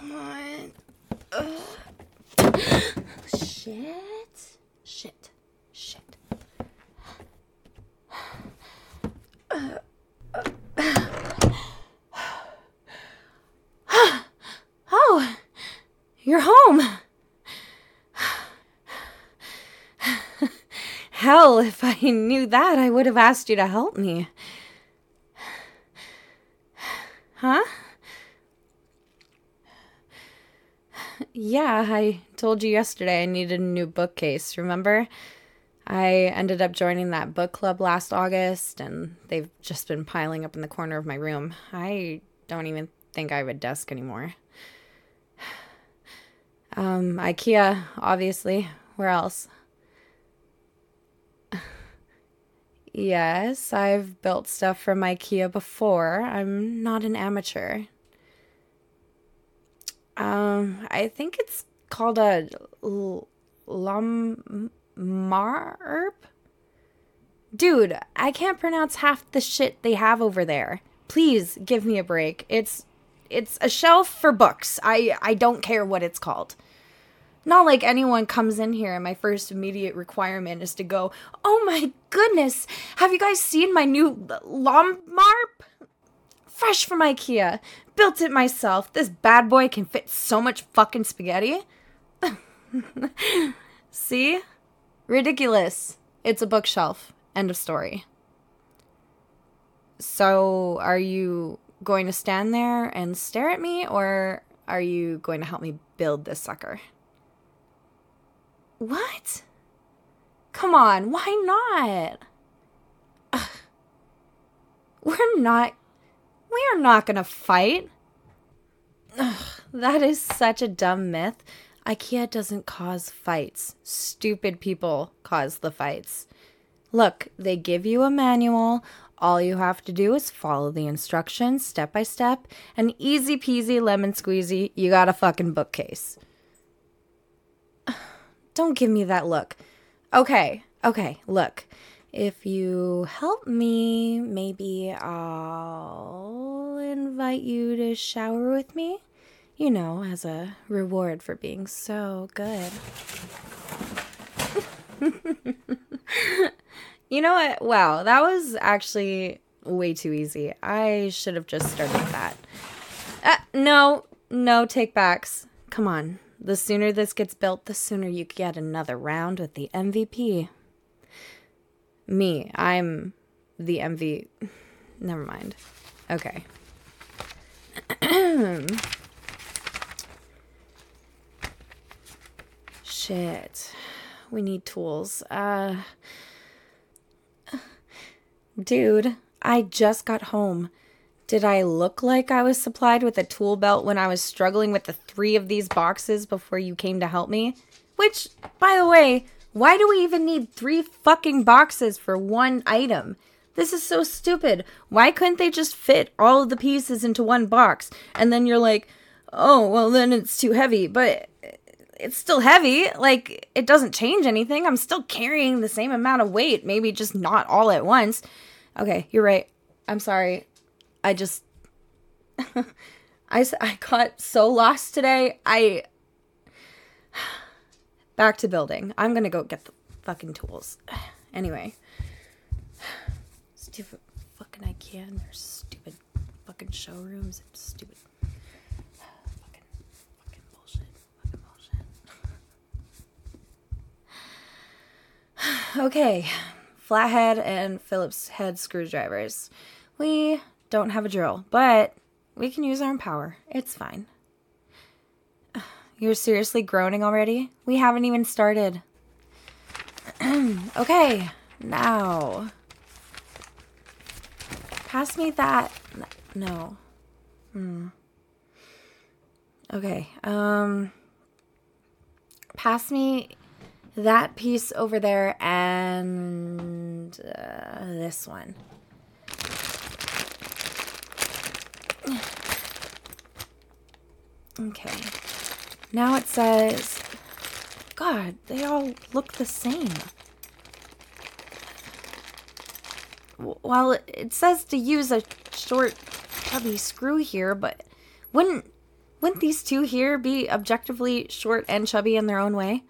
Come on. Shit. Oh, you're home. Hell, if I knew that, I would have asked you to help me. Huh? Yeah, I told you yesterday I needed a new bookcase, remember? I ended up joining that book club last August, and they've just been piling up in the corner of my room. I don't even think I have a desk anymore. IKEA, obviously. Where else? Yes, I've built stuff from IKEA before. I'm not an amateur. I think it's called a Lommarp? Dude, I can't pronounce half the shit they have over there. Please give me a break. It's a shelf for books. I don't care what it's called. Not like anyone comes in here and my first immediate requirement is to go, oh my goodness, have you guys seen my new Lommarp? Fresh from IKEA. Built it myself. This bad boy can fit so much fucking spaghetti. See? Ridiculous. It's a bookshelf. End of story. So, are you going to stand there and stare at me, or are you going to help me build this sucker? What? Come on, why not? Ugh. We're not gonna fight. Ugh, that is such a dumb myth. IKEA doesn't cause fights. Stupid people cause the fights. Look, they give you a manual. All you have to do is follow the instructions step by step, and easy peasy lemon squeezy, you got a fucking bookcase. Don't give me that look. Okay, look. If you help me, maybe I'll invite you to shower with me. You know, as a reward for being so good. You know what? Wow, that was actually way too easy. I should have just started with that. No take backs. Come on. The sooner this gets built, the sooner you get another round with the MVP. Me, I'm the MV. Never mind. Okay. Shit. We need tools. Dude, I just got home. Did I look like I was supplied with a tool belt when I was struggling with the 3 of these boxes before you came to help me? Which, by the way, why do we even need 3 fucking boxes for one item? This is so stupid. Why couldn't they just fit all of the pieces into one box? And then you're like, oh, well then it's too heavy. But it's still heavy. Like, it doesn't change anything. I'm still carrying the same amount of weight. Maybe just not all at once. Okay, you're right. I'm sorry. I just... I got so lost today. Back to building. I'm gonna go get the fucking tools. Anyway. Stupid fucking IKEA and their stupid fucking showrooms and stupid fucking bullshit. Okay. Flathead and Phillips head screwdrivers. We don't have a drill, but we can use arm power. It's fine. You're seriously groaning already? We haven't even started. Okay, now. Pass me that. No. Okay, pass me that piece over there and this one. Okay. Now it says, God, they all look the same. Well, it says to use a short, chubby screw here, but wouldn't Wouldn't these two here be objectively short and chubby in their own way?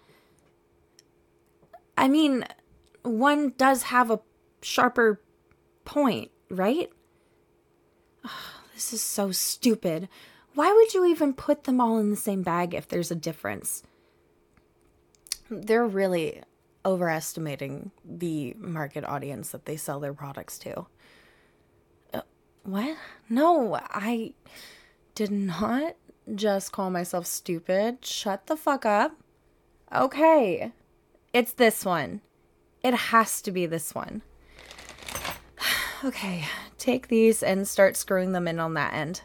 I mean, one does have a sharper point, right? This is so stupid. Why would you even put them all in the same bag if there's a difference? They're really overestimating the market audience that they sell their products to. What? No, I did not just call myself stupid. Shut the fuck up. Okay. It's this one. It has to be this one. Okay, take these and start screwing them in on that end.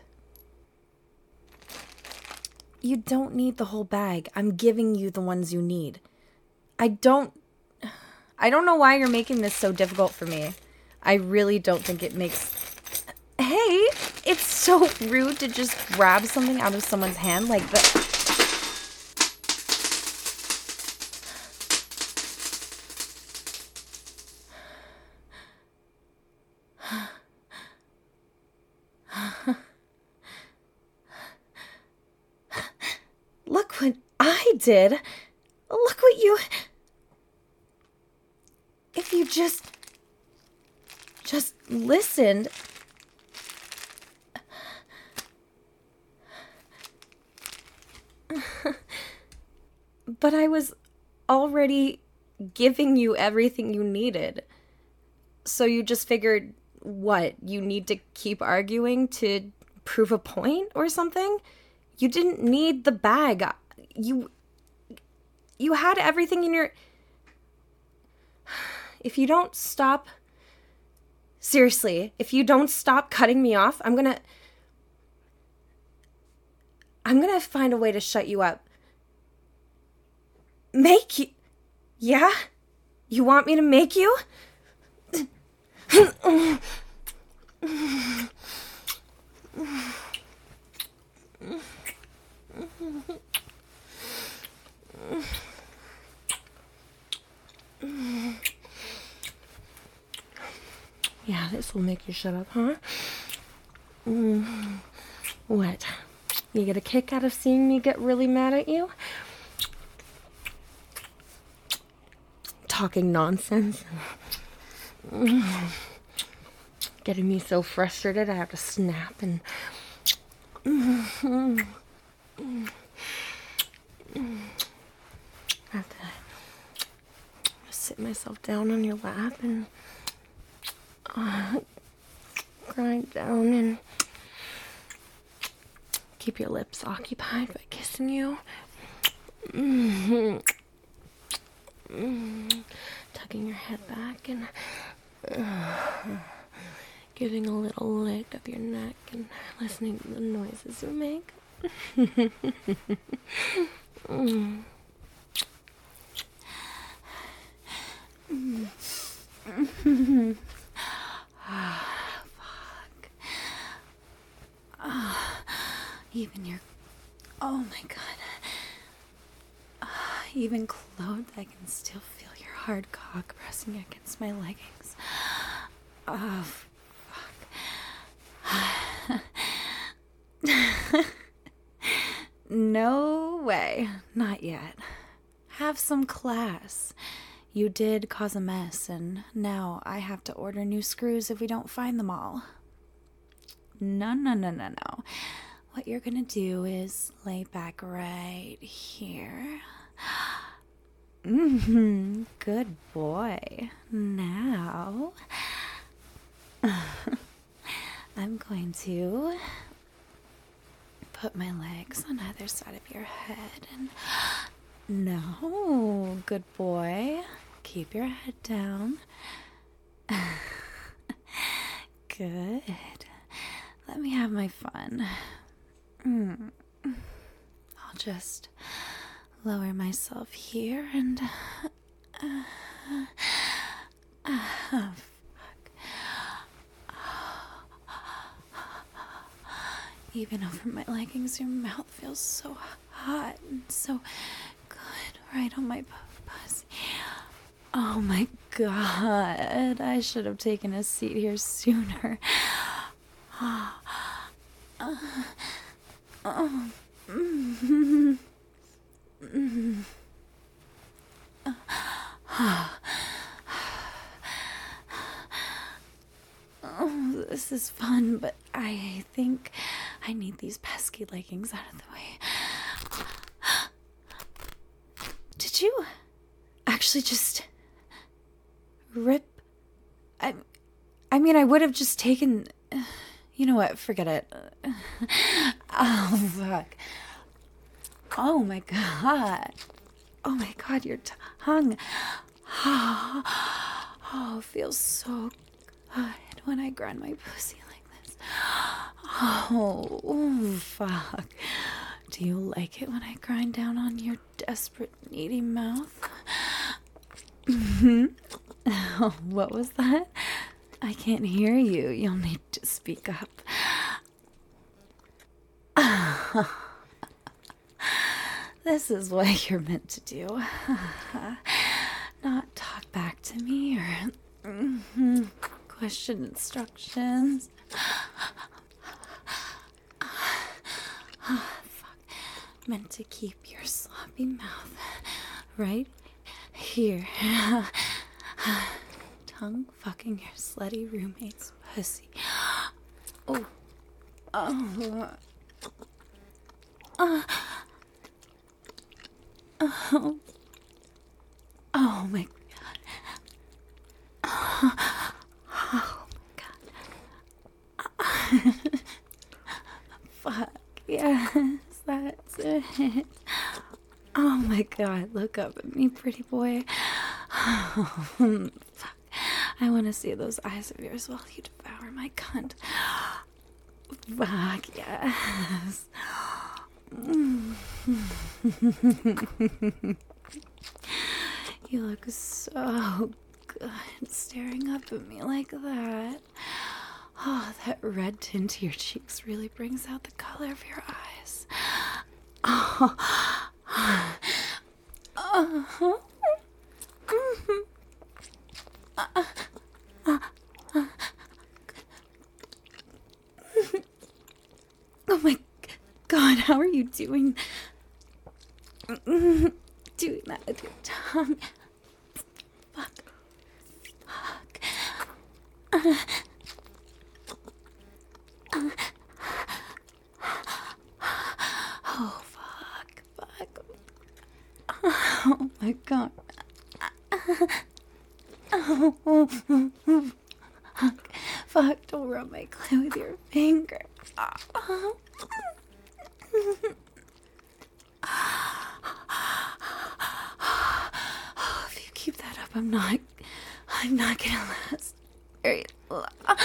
You don't need the whole bag. I'm giving you the ones you need. I don't know why you're making this so difficult for me. I really don't think it makes... Hey, it's so rude to just grab something out of someone's hand like that. Look what I did. Look what you... If you just listened... But I was already giving you everything you needed. So you just figured, what, you need to keep arguing to prove a point or something? You didn't need the bag. You had everything in your... If you don't stop... Seriously, if you don't stop cutting me off, I'm gonna find a way to shut you up. Make you... Yeah? You want me to make you? Yeah, this will make you shut up, huh? What? You get a kick out of seeing me get really mad at you? Talking nonsense. Getting me so frustrated I have to snap and... I have to sit myself down on your lap and grind down and keep your lips occupied by kissing you. Tucking your head back and giving a little lick of your neck and listening to the noises you make. Fuck. Even your... Oh my god. Even clothed, I can still feel your hard cock pressing against my leggings. Oh, fuck. No way. Not yet. Have some class. You did cause a mess, and now I have to order new screws if we don't find them all. No. What you're gonna do is lay back right here. Good boy. Now, I'm going to put my legs on either side of your head and... No, good boy. Keep your head down. Good. Let me have my fun. I'll just lower myself here and... fuck. Even over my leggings, your mouth feels so hot and so good right on my pussy. Oh my god, I should have taken a seat here sooner. Oh, this is fun, but I think I need these pesky leggings out of the way. Did you actually just rip? I mean, I would have just taken... You know what? Forget it. Oh, fuck. Oh, my God. Oh, my God, your tongue. Oh, it feels so good when I grind my pussy like this. Oh, fuck. Do you like it when I grind down on your desperate, needy mouth? Oh, what was that? I can't hear you. You'll need to speak up. This is what you're meant to do. Not talk back to me or question instructions. Fuck. Meant to keep your sloppy mouth right here. Tongue fucking your slutty roommate's pussy. Oh. Oh. Oh. Oh my God. Oh my God. Fuck. Yes, that's it. Oh my God. Look up at me, pretty boy. Oh, fuck. I want to see those eyes of yours while you devour my cunt. Fuck, yes. You look so good staring up at me like that. Oh, that red tint to your cheeks really brings out the color of your eyes. Oh. Oh my God, how are you doing that with your tongue? Fuck. Oh, fuck. Oh my God. Fuck, don't rub my clit with your finger. If you keep that up, I'm not gonna last very long.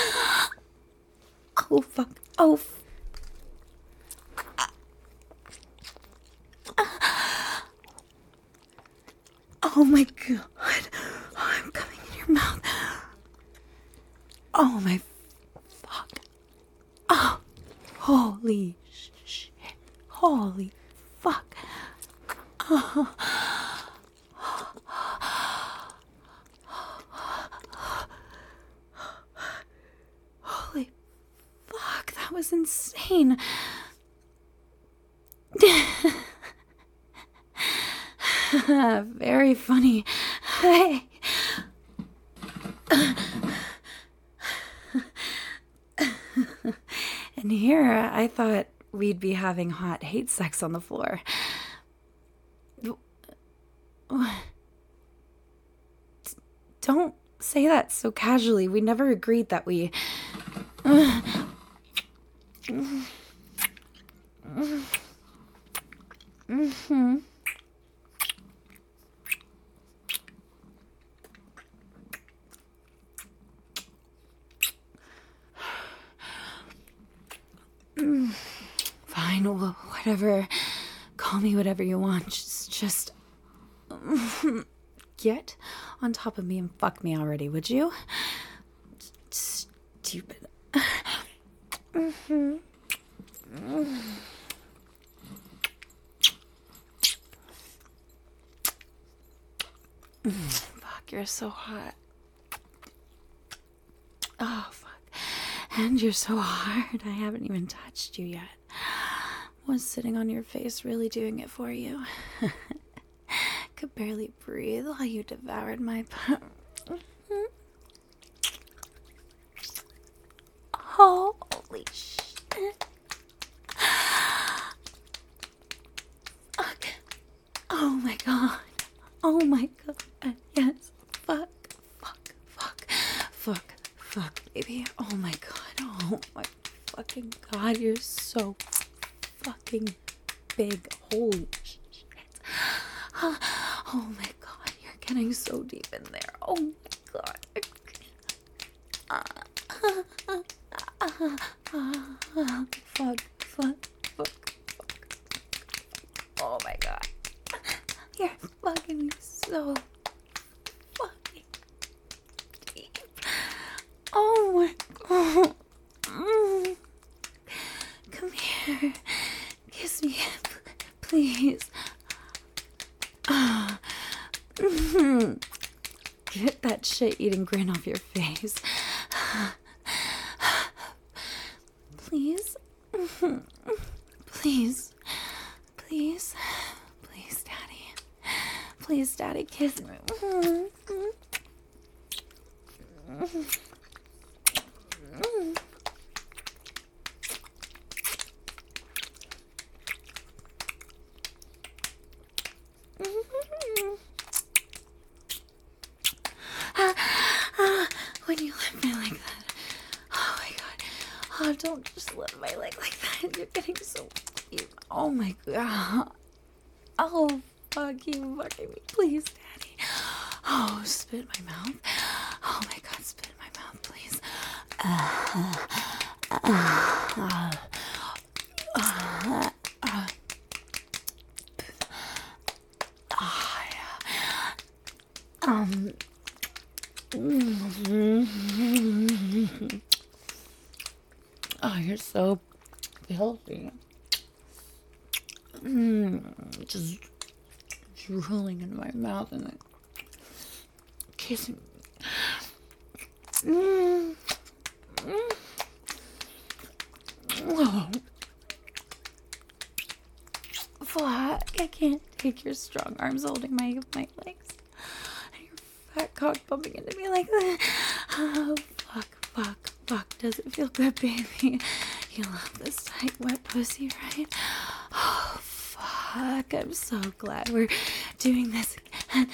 Oh, fuck. Oh, oh my God. Oh, I'm coming in your mouth. Oh my fuck. Oh, holy shit. Holy fuck. Oh. Holy fuck, that was insane. Very funny. Hey. And here, I thought we'd be having hot hate sex on the floor. Don't say that so casually. We never agreed that we... Mm-hmm. Fine, well, whatever. Call me whatever you want. Just get on top of me and fuck me already, would you? Stupid. Fuck, you're so hot. Oh, fuck. And you're so hard. I haven't even touched you yet. Was sitting on your face really doing it for you? Could barely breathe while you devoured my... Holy shit. Fuck. Oh my god. Oh my god. Yes. Fuck. Fuck, baby. Oh my god. Oh my fucking god. You're so fucking big. Holy shit. Oh my god. You're getting so deep in there. Oh my god. Fuck. Oh my god. You're fucking so fucking deep. Oh my god. Come here. Kiss me, please. Get that shit-eating grin off your face. Please. Please, Daddy. Please, Daddy, kiss me. When you lift my leg like that. Oh my god. Oh, don't just lift my leg like that. You're getting so deep. Oh my god. Oh, fuck you fucking me. Please, Daddy. Oh, spit in my mouth. Oh my god, spit in my mouth, please. Oh, you're so healthy. Just drooling in my mouth and then kissing me. Oh. Fuck, I can't take your strong arms holding my legs. And your fat cock bumping into me like that. Oh, fuck. Does it feel good, baby? You love this tight, wet pussy, right? Oh, fuck. I'm so glad we're doing this again.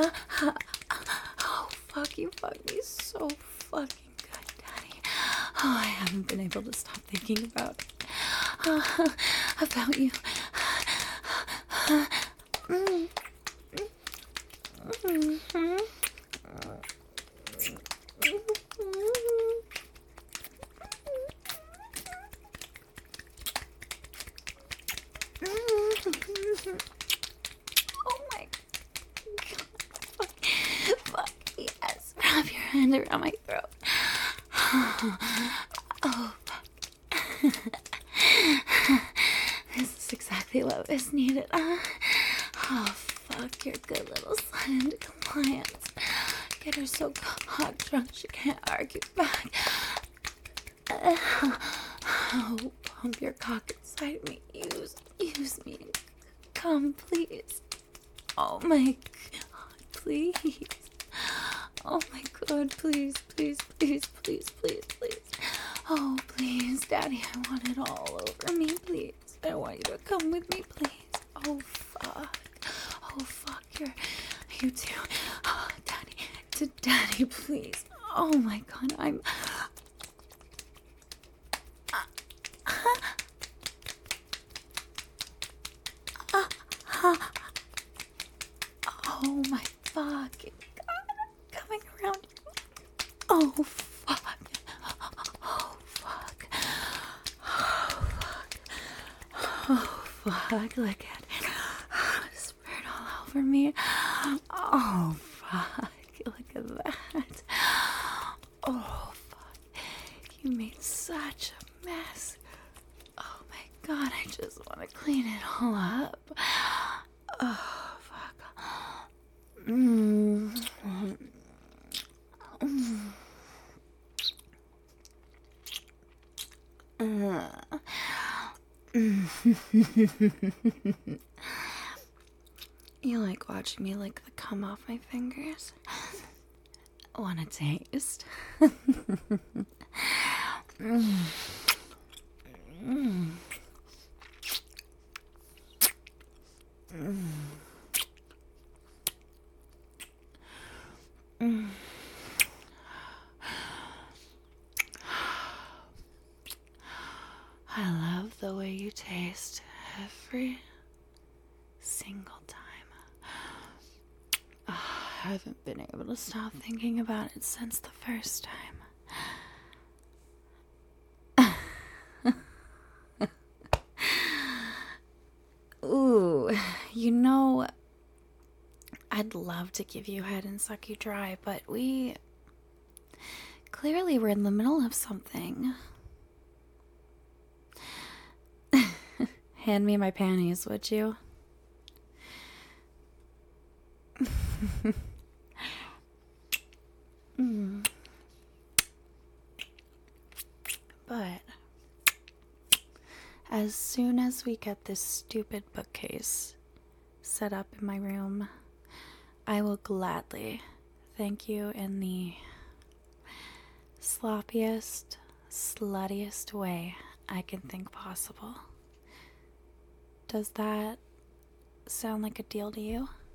Oh, fuck. You fucked me so fucking good, Daddy. Oh, I haven't been able to stop thinking about you. Oh my god. Fuck. Yes. Wrap your hand around my throat. Oh, fuck. This is exactly what was needed. Oh, fuck. Your good little son into compliance. Get her so hot drunk she can't argue back. Oh, pump your cock inside me. Use me. Come, please. Oh my god, please. Oh my god, please. Oh, please, Daddy, I want it all over me, please. I want you to come with me, please. Oh, fuck. You too. Oh, Daddy, please. Oh my god, I'm... Oh my fucking god, I'm coming around. Oh fuck. Look at it. Spread all over me. Oh fuck, look at that. Oh fuck, you made such a mess. Oh my god, I just want to clean it all up. Oh fuck. You like watching me lick the cum off my fingers? Want a taste? I love the way you taste every single time. I haven't been able to stop thinking about it since the first time. Ooh, I'd love to give you head and suck you dry, but we clearly were in the middle of something. Hand me my panties, would you? But as soon as we get this stupid bookcase set up in my room, I will gladly thank you in the sloppiest, sluttiest way I can think possible. Does that sound like a deal to you?